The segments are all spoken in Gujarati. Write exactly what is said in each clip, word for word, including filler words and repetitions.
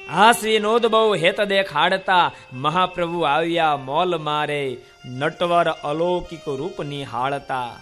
હાસવી નોદ બહુ હેત દેખાડતા મહાપ્રભુ આવ્યા મોલ મારે, નટવર અલૌકિક રૂપ નિહાળતા.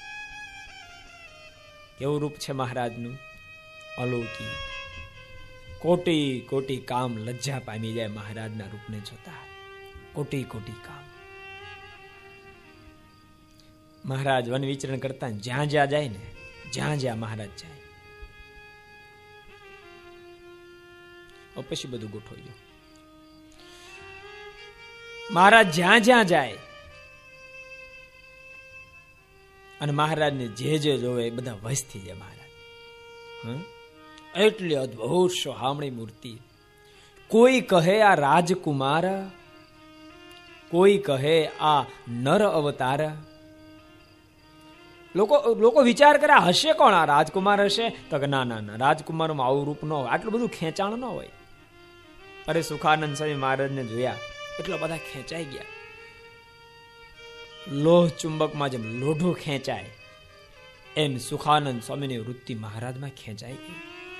કેવું રૂપ છે મહારાજનું? અલૌકિક. કોટી કોટી કામ લજ્જા પામી જાય મહારાજના રૂપને જોતા. કોટી કોટી કામ. મહારાજ વન વિચરણ કરતા જ્યાં જ્યાં જાય ને, જ્યાં જ્યાં મહારાજ જાય પછી બધું ગોઠવાઈ ગયું. મહારાજ જ્યાં જ્યાં જાય અને મહારાજને જે જે જોવે એ બધા વશ થઈ જાય મહારાજ. એટલી અદભુત સોહામણી મૂર્તિ. કોઈ કહે આ રાજકુમાર, કોઈ કહે આ નર અવતાર. લોકો લોકો વિચાર કરે હશે કોણ? આ રાજકુમાર હશે? તો કે ના ના ના, રાજકુમારમાં આવું રૂપ ન હોય, આટલું બધું ખેંચાણ ન હોય. અરે સુખાનંદ સ્વામી મહારાજને જોયા એટલા બધા ખેંચાઈ ગયા. લોહ ચુંબકમાં જેમ લોઢો ખેંચાય એમ સુખાનંદ સ્વામીની વૃત્તિ મહારાજમાં ખેંચાઈ ગઈ.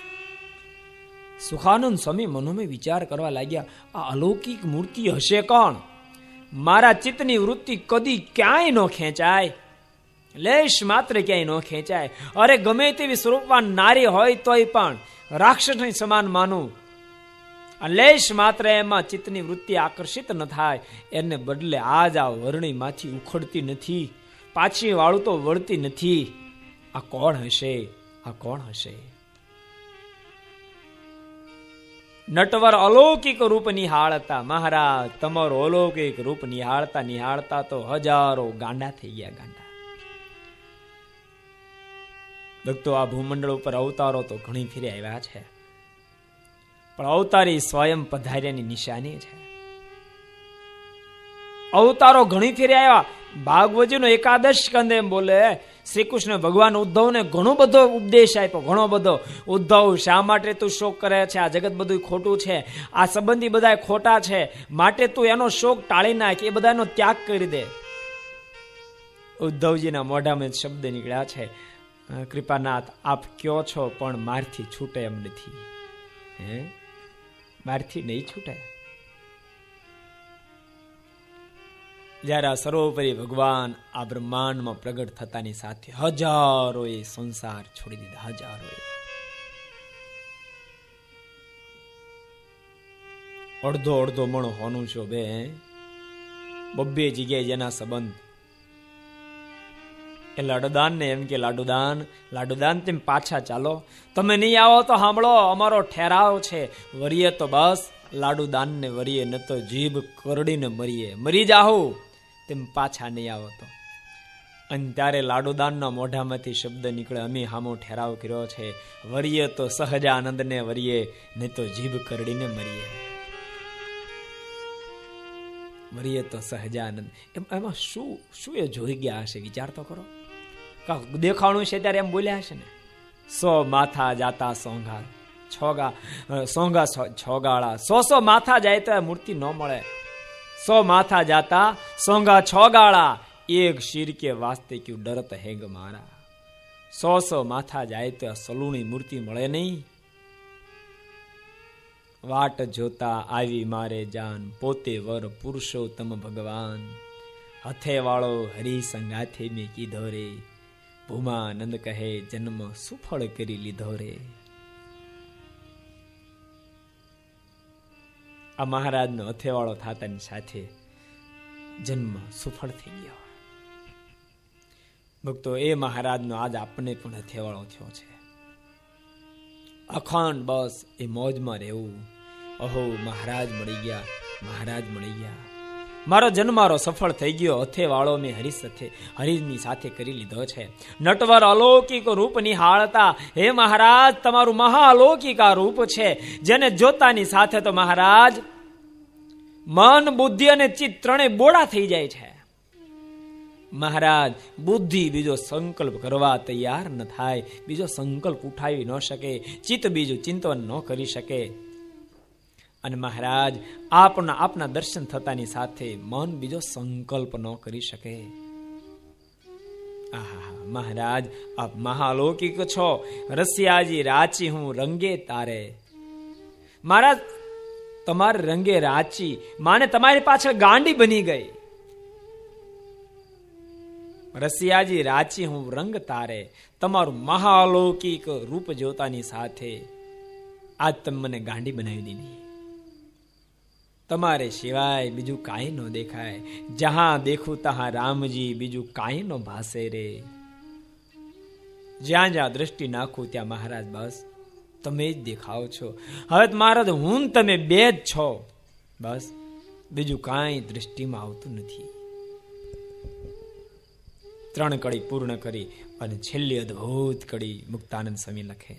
સુખાનંદ સ્વામી મનોમય વિચાર કરવા લાગ્યા, આ અલૌકિક મૂર્તિ હશે કોણ? મારા ચિત્તની વૃત્તિ કદી ક્યાંય ન ખેંચાય, લેશ માત્ર ક્યાંય ન ખેંચાય. અરે ગમે તેવી સ્વરૂપવાન નારી હોય તોય પણ રાક્ષસની સમાન માનું. લેશ માત્ર એમાં ચિત્તની વૃત્તિ આકર્ષિત ન થાય, એને બદલે આજ આ વર્ણી માંથી ઉખડતી નથી, પાછી વાળું તો વળતી નથી. આ કોણ હશે? આ કોણ હશે? નટવર અલૌકિક રૂપ નિહાળતા. મહારાજ તમારો અલૌકિક રૂપ નિહાળતા નિહાળતા તો હજારો ગાંડા થઈ ગયા. ગાંડા ભક્તો, આ ભૂમંડળ ઉપર અવતારો તો ઘણી ફેરી આવ્યા છે, પણ અવતારી સ્વયં પધાર્યાની નિશાની છે. અવતારો ઘણી ફેરી આવ્યા. ભાગવતજીનો એકાદશ સ્કંદ એમ બોલે, શ્રી કૃષ્ણ ભગવાન ઉદ્ધવને ઘણો બધો ઉપદેશ આપ્યો, ઘણો બધો. ઉદ્ધવ, શા માટે તું શોક કરે છે? આ જગત બધું ખોટું છે, આ સંબંધી બધા ખોટા છે, માટે તું એનો શોક ટાળી નાખ, એ બધાનો ત્યાગ કરી દે. ઉદ્ધવજીના મોઢામાં શબ્દ નીકળ્યા છે, કૃપાનાથ આપ કયો છો પણ મારથી છૂટે એમ નથી. હે, મારથી નહીં છૂટે. જયારે આ સર્વોપરી ભગવાન આ બ્રહ્માંડમાં પ્રગટ થતાની સાથે હજારોએ સંસાર છોડી દીધા. હજારોએ. અડધો અડધો મણો હોનું છો બે બબ્બે જગ્યાએ જેના સંબંધ. એ લાડુદાન ને એમ કે લાડુદાન લાડુદાન તેમ પાછા ચાલો, તમે નહીં આવો તો સાંભળો, અમારો ઠેરાવ છે, વરીએ તો બસ લાડુદાન ને વરીએ, ન તો જીભ કરડીને મરીએ, મરી જાહો તેમ પાછા નહીં આવો તો. અને ત્યારે લાડુદાનના મોઢામાંથી શબ્દ નીકળે, અમે હામો ઠેરાવ કર્યો છે, વરીએ તો સહજાનંદ ને વરીએ, નહીં તો જીભ કરડીને મરીએ. મરીએ તો સહજાનંદ. એમાં શું શું એ જોઈ ગયા હશે? વિચાર તો કરો. દેખાણું છે ત્યારે એમ બોલ્યા હશે ને, સો માથા જાતા સોંઘા છોગા સોંઘા છોગાળા. સો સો માથા જાય તો મૂર્તિ ન મળે. સો માથા જાતા સોંઘા છોગાળા, એક શિર કે વાસ્તે ક્યુ ડરત હેગ મારા. સો સો માથા જાય તો સલુણી મૂર્તિ મળે નહીં. વાટ જોતા આવી મારે જાન, પોતે વર પુરુષોત્તમ ભગવાન. હથે વાળો હરી સંગાથે મેં કીધો રે, ભૂમાનંદ કહે જન્મ સુફળ કરી લીધો રે. આ મહારાજનો હથેવાળો થતાની સાથે જન્મ સફળ થઈ ગયો. ભક્તો, એ મહારાજનો આજ આપણને પણ હથેવાળો થયો છે. અખંડ બસ એ મોજમાં રહેવું. અહો મહારાજ મળી ગયા, મહારાજ મળી ગયા, મારો જન્મારો સફળ થઈ ગયો, હથેવાળો મેં હરી સાથે હરીની સાથે કરી લીધો છે. નટવર અલૌકિક રૂપ નિહાળતા, હે મહારાજ તમારું મહાઅલૌકિક આ રૂપ છે, જેને જોતાની સાથે તો મહારાજ મન, બુદ્ધિ અને ચિત્ત ત્રણેય બોડા થઈ જાય છે. મહારાજ બુદ્ધિ બીજો સંકલ્પ કરવા તૈયાર ન થાય, બીજો સંકલ્પ ઉઠાવી ન શકે, ચિત્ત બીજું ચિંતન ન કરી શકે. અને મહારાજ આપના આપના દર્શન થતાની સાથે મન બીજો સંકલ્પ ન કરી શકે. આહા મહારાજ આપ મહાલૌકિક છો. રસિયાજી રાચી હું રંગે તારે. મહારાજ તમારે રંગે રાચી, માને તમારી પાછળ ગાંડી બની ગઈ. રસિયાજી રાચી હું રંગ તારે, તમારું મહાલૌકિક રૂપ જોતાની સાથે આજ તમે મને ગાંડી બનાવી દીધી. તમારે સિવાય બીજું કાંઈ ન દેખાય. જહાં દેખું તહાં રામજી, બીજું કાંઈ ન ભાસે રે. જ્યાં જ્યાં દ્રષ્ટિ નાખું ત્યાં મહારાજ બસ તમે જ દેખાવ છો. હવે મહારાજ હું તમે બે જ છો, બસ બીજું કાંઈ દ્રષ્ટિમાં આવતું નથી. ત્રણ કડી પૂર્ણ કરી અને છેલ્લી અદ્ભુત કડી મુક્તાનંદ સ્વામી લખે.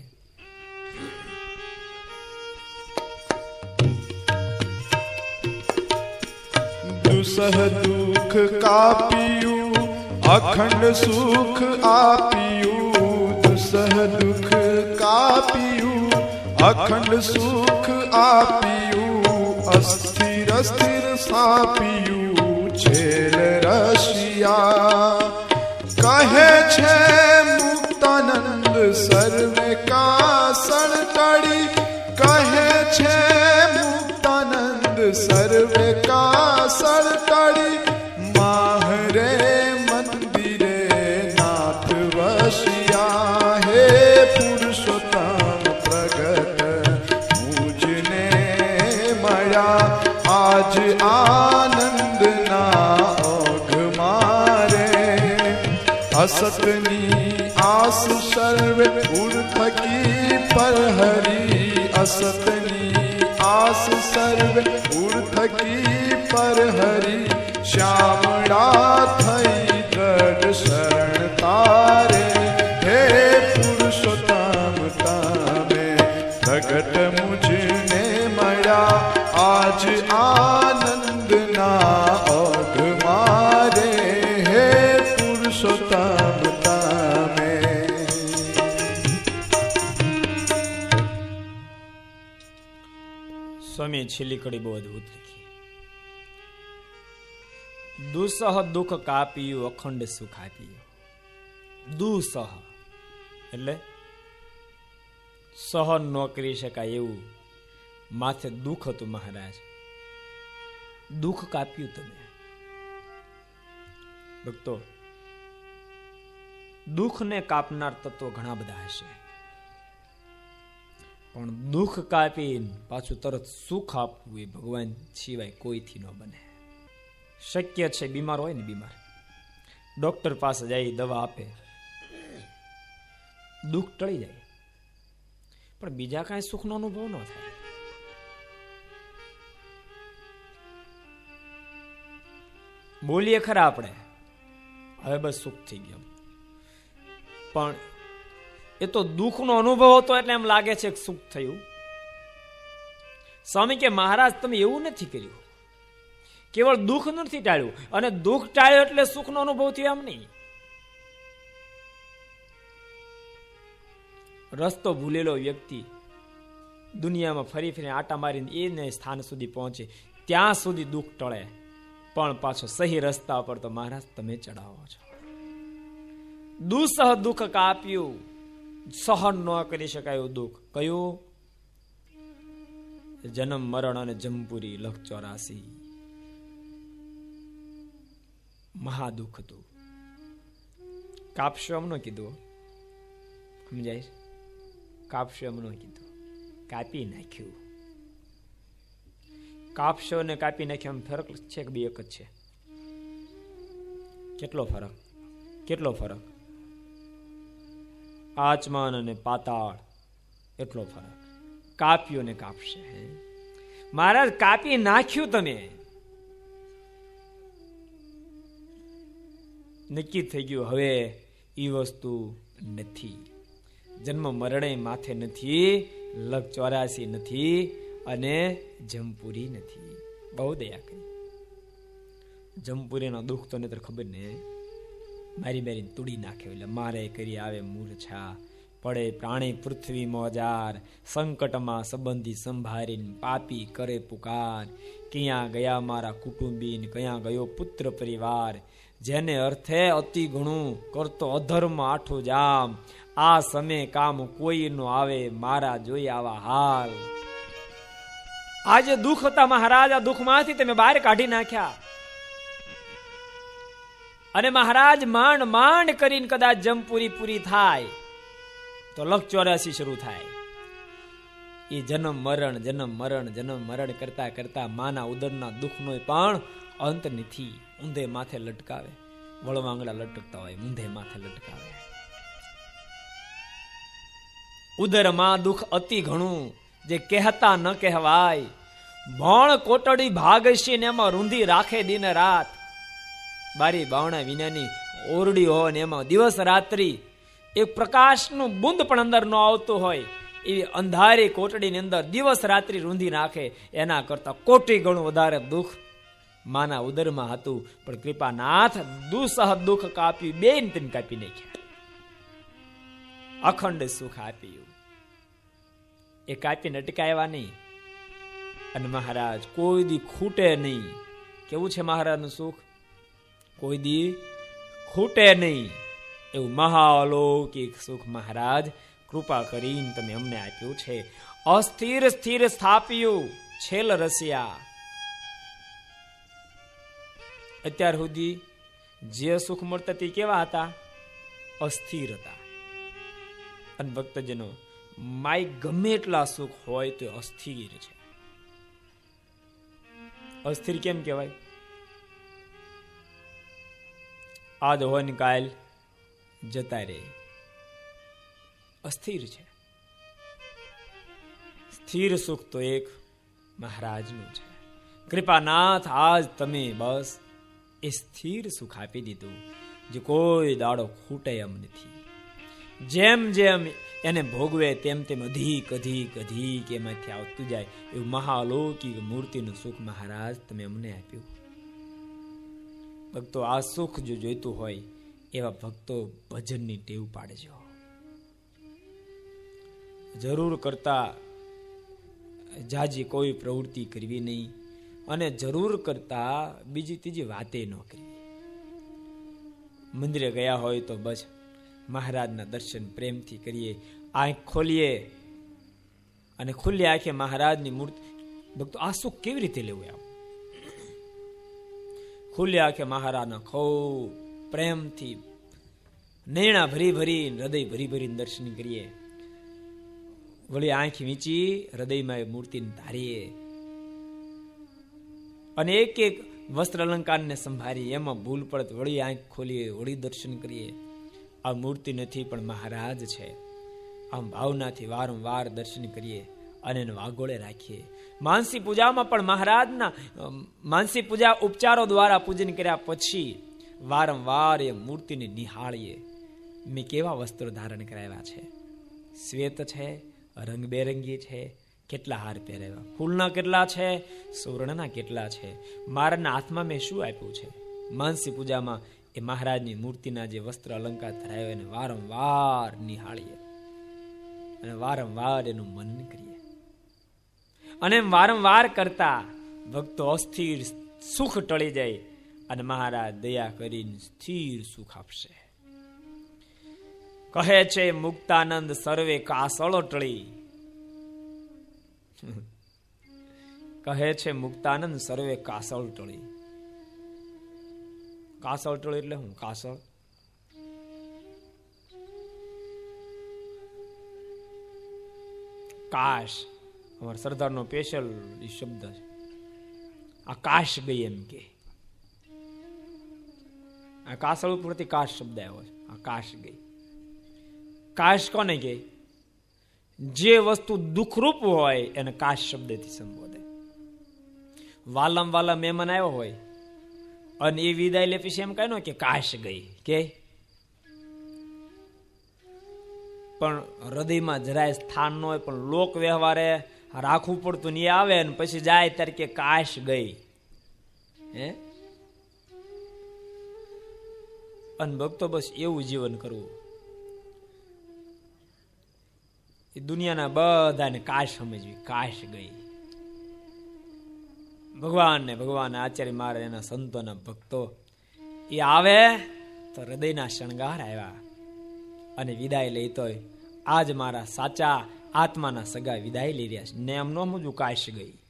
દુસહ દુઃખ કાપ્યું, અખંડ સુખ આપ્યું. દુસહ દુઃખ કાપ્યું, અખંડ સુખ આપ્યું. અસ્થિર અસ્થિર સાપ્યું છેલ રશિયા. કહે છે મુક્તાનંદ સર્વે કાસણ ટળી. કહે છે મુક્તાનંદ સર્વે કાસણ ટળી. માહરે મંદિરે નાથ વશિયા. હે પુરુષોત્તમ પ્રગટ મુજને મળ્યા. આજ આનંદના ઓઘ મારે. અસતની આસ સર્વે ઉર થકી પર હરી. અસતની આસ સર્વે ઉર થકી પર હરી. શ્યામળા થઈ દ્રઢ શરણ તારે. હે પુરુષોત્તમ તમે પ્રગટ મુજને મળ્યા. આજ આનંદના ઓઘ મારે. હે પુરુષોત્તમ તમે. સ્વામી છેલ્લી કડી બહુ અદભુત લખી. દુસહ દુઃખ કાપ્યું, અખંડ સુખ આપ્યું. દુસહ એટલે સહન ન કરી શકાય એવું માથે દુઃખ હતું મહારાજ. દુઃખ કાપ્યું તમે. ભક્તો, દુઃખને કાપનાર તત્વો ઘણા બધા હશે, પણ દુઃખ કાપી પાછું તરત સુખ આપવું એ ભગવાન સિવાય કોઈથી ન બને. શક્ય છે બીમાર હોય ને, બીમાર ડોક્ટર પાસે જાય, દવા આપે, દુઃખ ટળી જાય, પણ બીજા કાંઈ સુખનો અનુભવ ન થાય. બોલીએ ખરા આપણે હવે બસ સુખ થઈ ગયું, પણ એ તો દુઃખનો અનુભવ હતો એટલે એમ લાગે છે કે સુખ થયું. સ્વામી કે મહારાજ તમે એવું નથી કર્યું, કેવળ દુઃખ નથી ટાળ્યું, અને દુઃખ ટાળ્યો એટલે સુખનો અનુભવ થયો એમ નહીં. રસ્તો ભૂલેલો વ્યક્તિ દુનિયામાં ફરી ફરી આટા મારીને એને સ્થાન સુધી પહોંચે ત્યાં સુધી દુઃખ ટળે, પણ પાછો સહી રસ્તા પર તો મહારાજ તમે ચડાવો છો. દુસહ દુઃખ કાપ્યું, સહન ન કરી શકાયું દુઃખ કયું? જન્મ મરણ અને જમપુરી લખ ચોરાસી મહાદુઃખ હતું. કાપશો એમ ન કીધું, સમજાય? કાપશો એમ ન કીધું, કાપી નાખ્યું. કાપશો ને કાપી નાખ્યો એમ ફરક છે કે બે એક જ છે? કેટલો ફરક? કેટલો ફરક? આચમાન અને પાતાળ એટલો ફરક. કાપ્યો ને કાપશે. મહારાજ કાપી નાખ્યું તમે. નક્કી થઈ ગયું હવે ઈ વસ્તુ નથી. જન્મ મરણે માથે નથી, લગ ચોરાસી નથી, અને જમપુરી નથી. બહુ દયા કરી. જમપુરીનો દુઃખ તો નહીતર ખબર ને મારી મારી તૂડી નાખ્યો. એટલે મારે કરી આવે મૂર્છા, પડે પ્રાણી પૃથ્વી મોજાર, સંકટમાં સંબંધી સંભાળીને પાપી કરે પુકાર. ક્યાં ગયા મારા કુટુંબીન, ક્યાં ગયો પુત્ર પરિવાર, જેને અર્થે અતિ ઘણું કરતો અધર્મ આઠું જામ. આ સમય કામ કોઈ નો આવે, મારા જોઈ આવા હાલ. આ જે દુઃખ હતા મહારાજ, આ દુઃખમાંથી તમે બહાર કાઢી નાખ્યા. અને મહારાજ માંડ માંડ કરીને કદાચ જમપુરી પૂરી થાય તો લખ ચોર્યાસી શરૂ થાય. એ જન્મ મરણ જન્મ મરણ જન્મ મરણ કરતા કરતા માના ઉદરના દુઃખનો પણ અંત નથી. ઊંધે માથે લટકાવે, વળવાંગડા લટકતા હોય, ઊંધે માથે લટકાવે. ઉદરમાં દુઃખ અતિ ઘણું, જે કહેતા ન કહેવાય. ભણ કોટડી ભાગશી ને એમાં રૂંધી રાખે દિન રાત. બારી બાવણા વિનાની ઓરડી હોય ને એમાં દિવસ રાત્રિ એક પ્રકાશનું બુંદ પણ અંદર ન આવતું હોય એવી અંધારી કોટડીની અંદર દિવસ રાત્રિ રૂંધી નાખે. એના કરતા કોટી ગણું વધારે દુઃખ માના ઉદરમાં હતું. પણ કૃપાનાથ દુસહ દુઃખ કાપ્યું, બેન તેમ કાપી નાખ્યા. અખંડ સુખ આપ્યું, એ કાપીને અટકાવ્યા નહીં. અને મહારાજ કોઈ દી ખૂટે નહીં. કેવું છે મહારાજનું સુખ? કોઈ દી ખૂટે નહીં એવું મહાલૌકિક સુખ મહારાજ કૃપા કરીને તમે અમને આપ્યું છે. અસ્થિર સ્થિર સ્થાપ્યું છેલ રસિયા. અત્યાર સુધી જે સુખ મળતા તે કેવા હતા? અસ્થિર હતા. અને ભક્તજનો, માય ગમે એટલા સુખ હોય તો અસ્થિર છે. અસ્થિર કેમ કહેવાય? આજ હોય ને કાલ જતા રે, અસ્થિર છે. સ્થિર સુખ તો એક મહારાજનું છે. કૃપાનાથ આજ તમે બસ એ સ્થિર સુખ આપી દીધું, જે કોઈ દાડો ખૂટે એમ નથી. જેમ જેમ એને ભોગવે તેમ તેમ અધિક અધિક અધિક એમાંથી આવતું જાય એવું મહાલૌકિક મૂર્તિનું સુખ મહારાજ તમે અમને આપ્યું. ભક્તો, આ સુખ જો જોઈતું હોય એવા ભક્તો ભજનની ટેવ પાડજો. જરૂર કરતા જાજી કોઈ પ્રવૃત્તિ કરવી નહીં, અને જરૂર કરતા બીજી ત્રીજી વાતે ન કરવી. મંદિરે ગયા હોય તો બસ મહારાજના દર્શન પ્રેમથી કરીએ, આંખ ખોલીએ અને ખુલ્લી આંખે મહારાજની મૂર્તિ. ભક્તો, આ સુખ કેવી રીતે લેવું? આમ ખુલ્લી આંખે મહારાજના ખૂબ પ્રેમથી નૈણા ભરી ભરી, હૃદય ભરી ભરીને દર્શન કરીએ. વળી આંખ વીંચી હૃદયમાં એ મૂર્તિને ધારીએ, અને એક એક વસ્ત્ર અલંકારને સંભાળી. એમાં ભૂલ પડે તો વળી આંખ ખોલીએ, વળી દર્શન કરીએ. આ મૂર્તિ નથી પણ મહારાજ છે. આમ ભાવનાથી વારંવાર દર્શન કરીએ અને એને વાગોળે રાખીએ. માનસી પૂજામાં પણ મહારાજના માનસી પૂજા ઉપચારો દ્વારા પૂજન કર્યા પછી વારંવાર એ મૂર્તિને નિહાળીએ. મેં કેવા વસ્ત્રો ધારણ કરાવ્યા છે? શ્વેત છે, રંગબેરંગી છે, કેટલા હાર પહેરાવ્યા, ફૂલના કેટલા છે, સુવર્ણના કેટલા છે, મારાના હાથમાં મેં શું આપ્યું છે? માનસી પૂજામાં એ મહારાજની મૂર્તિના જે વસ્ત્ર અલંકાર ધરાવ્યા એને વારંવાર નિહાળીએ અને વારંવાર એનું મનન કરીએ. અને વારંવાર કરતા ભક્તો અસ્થિર સુખ ટળી જાય અને મહારાજ દયા કરીને સ્થિર સુખ આપશે. કહે છે મુક્તાનંદ સર્વે કાસળો ટળી. કહે છે મુક્તાનંદ સર્વે કાસળ ટળી. કાસળ ટળી એટલે હું? કાસળ કાશ, અમારા સરદારનો સ્પેશિયલ શબ્દ છે. આ કાશ ગઈ એમ કે. આ કાસળ ઉપરથી કાશ શબ્દ આવ્યો છે. આ કાશ ગઈ. કાશ કોને કે? જે વસ્તુ દુઃખરૂપ હોય એને કાશ શબ્દથી સંબોધે. વાલમ વાલા મહેમાન આવ્યો હોય અને એ વિદાય લે પછી એમ કઈ ન કે કાશ ગઈ કે, પણ હૃદયમાં જરાય સ્થાન ન હોય, પણ લોક વ્યવહારે રાખવું પડતું ને આવે ને પછી જાય ત્યારે કે કાશ ગઈ. હે અને ભક્તો, બસ એવું જીવન કરવું. એ દુનિયાના બધાને કાશ સમજવી, કાશ ગઈ. ભગવાન ને ભગવાન આચાર્ય મહારાજ એના સંતોના ભક્તો એ આવે તો હૃદયના શણગાર આવ્યા અને વિદાય લેતો આજ મારા સાચા આત્માના સગા વિદાય લઈ રહ્યા છે ને એમ ન સમજવું કાશ ગઈ.